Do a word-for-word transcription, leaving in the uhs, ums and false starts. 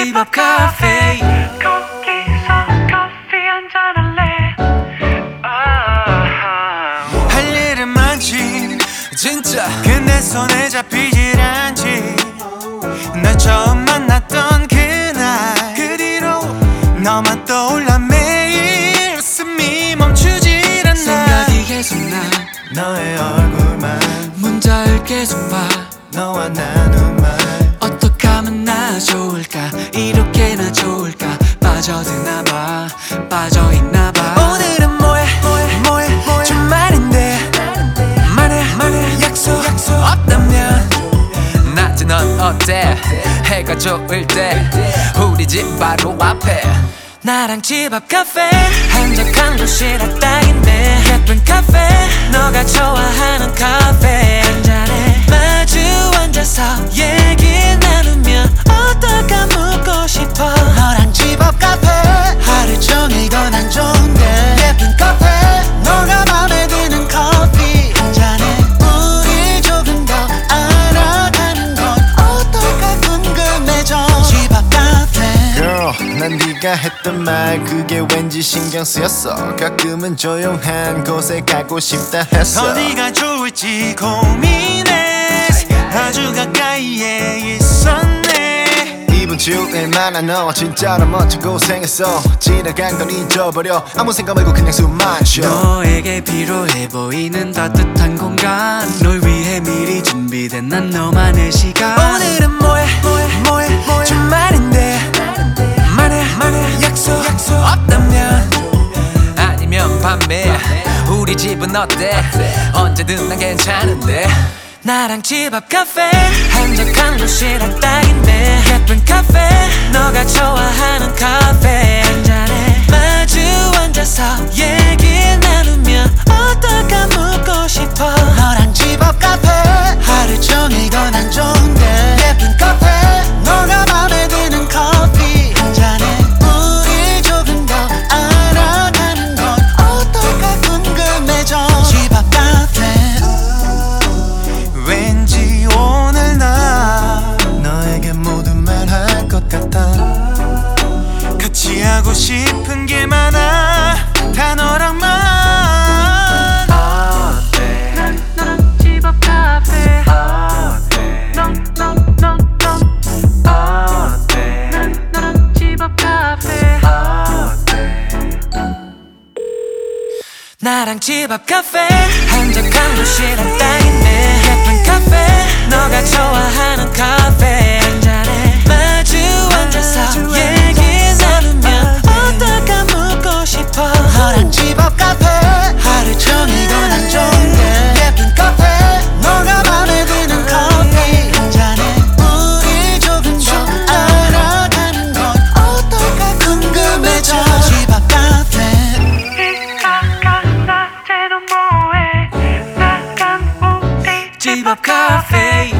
집 앞 카페. 거기서 커피 한잔 할래. 할 일은 많지 진짜, 근데 손에 잡히질 않지. 널 처음 만났던 그날 그 뒤로 너만 떠올라 매일 숨이 멈추질 않나. 생각이 계속 나 너의 얼굴만, 문자를 계속 봐. 너와 나눈 말 어떻게 하면 나 좋을까, 이렇게나 좋을까. 빠져드나봐, 빠져있나봐. 오늘은 뭐해 뭐해 뭐해 뭐해 주말인데 말해 말해 약속 약속 없다면. 낮에 넌 어때? 해가 좋을 때 우리 집 바로 앞에 나랑 집 앞 카페. 한적한 곳이라 딱인데 예쁜 카페, 너가 좋아하는 카페. 한잔해 마주 앉아서 얘기 나누면 어떨까 묻고 싶어. 너랑 집 앞 카페. 하루 종일 이건 안 좋은데 예쁜 카페, 너가 맘에 드는 커피. 한잔해 우리 조금 더 알아가는 건 어떨까 궁금해져. 집 앞 카페. Girl, 난 네가 했던 말 그게 왠지 신경 쓰였어. 가끔은 조용한 곳에 가고 싶다 했어. 어디가 좋을지 고민해. 아주 가까이에 있었네. 이번 주일 만난 너 진짜로 멋진 고생했어. 지나간 건 잊어버려, 아무 생각 말고 그냥 숨만 쉬어. 너에게 필요해 보이는 따뜻한 공간, 널 위해 미리 준비된 난 너만의 시간. 오늘은 뭐해 뭐해 뭐해 뭐해 주말인데 말해 말해 약속 약속 없다면. 아니면 밤에 우리 집은 어때? 언제든 난 괜찮은데. 나랑 집 앞 카페. 한적한 곳이라 딱인데 예쁜 카페, 너가 좋아하는 카페. 한잔해 마주 앉아서 얘기 나누면 어떨까 묻고 싶어. 너랑 집 앞 카페. 하루 종일 이건 안 좋은데 예쁜 카페, 너가 맘에 드는 커피. 한잔해 우리 조금 더 알아가는 건 어떨까 궁금해져. 집 앞 카페. 왠지 오늘 나 너에게 모든 말 할 것 같아. 같이 하고 싶은 게 많아, 다 너랑만. 어때? 난 너랑 집 앞 카페. 어때? 넌넌넌넌 어때? 난 너랑 집 앞 카페. 어때? 나랑 집 앞 카페. 한적한 곳이라 딱인데 예쁜 카페, 너가 좋아하는 카페. 한잔해 마주 앉아서 얘기 나누면 어떨까 묻고 싶어. 너랑 집 앞 카페. 하루 종일 이건 안 좋은데 예쁜 카페, 너가 맘에 드는 커피. 한잔해 우리 조금 더 알아가는 건 어떨까 궁금해져. 집 앞 카페. 이가가 낮에는 뭐해? 나간 우리 집 앞 카페.